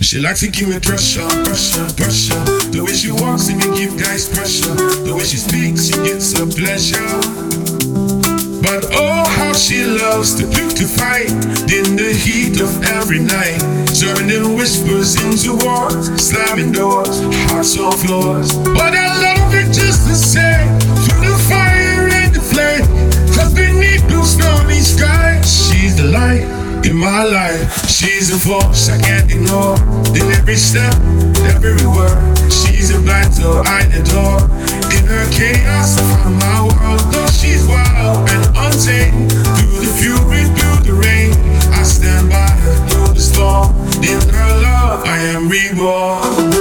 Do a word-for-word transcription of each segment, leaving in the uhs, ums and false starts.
She likes to give me pressure, pressure, pressure. The way she walks and me give guys pressure. The way she speaks, she gets a pleasure. But oh, how she loves to pick to fight in the heat of every night, turning whispers into wars, slamming doors, hearts on floors. But I love it just the same, through the fire and the flame. Cause beneath blue stormy skies, she's the light in my life. She's a force I can't ignore. In every step, every word, she's a battle I adore. In her chaos, I find my world. Though she's wild and untamed, through the fury, through the rain, I stand by her through the storm. In her love, I am reborn.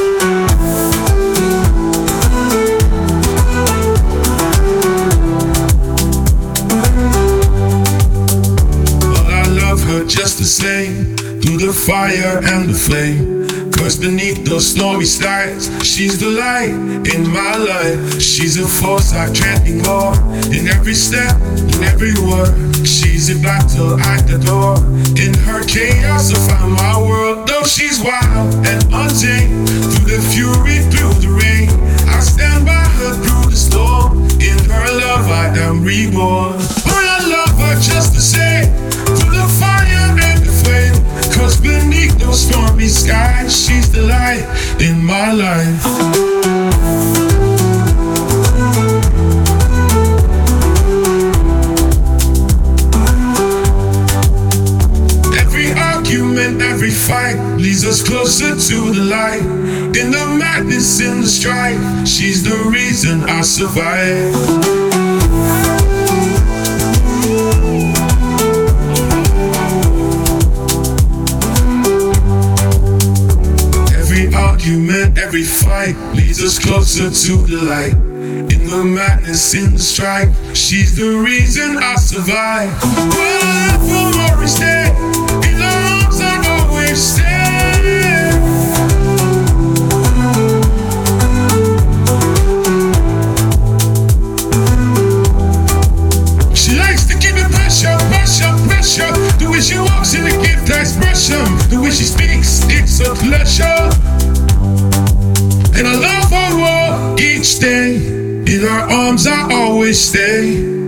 Just the same, through the fire and the flame. Cause beneath those snowy skies, she's the light in my life. She's a force I can't ignore. In every step, in every word, she's a battle I adore. In her chaos, I find my world. Though she's wild and untamed, through the fury, through the rain, I stand by her through the storm. In her love, I am reborn. But I love her just the same, through the fire and the flame. Cause beneath those stormy skies, she's the light in my life. Every argument, every fight leads us closer to the light. In the madness, in the strife, she's the reason I survive. Argument, every fight leads us closer to the light. In the madness, in the strife, she's the reason I survive. Wherever more is there, in her arms I always stay. She likes to give me pressure, pressure, pressure. The way she walks in the gift expression, the way she speaks, it's a pleasure. And I love her all each day. In her arms I always stay.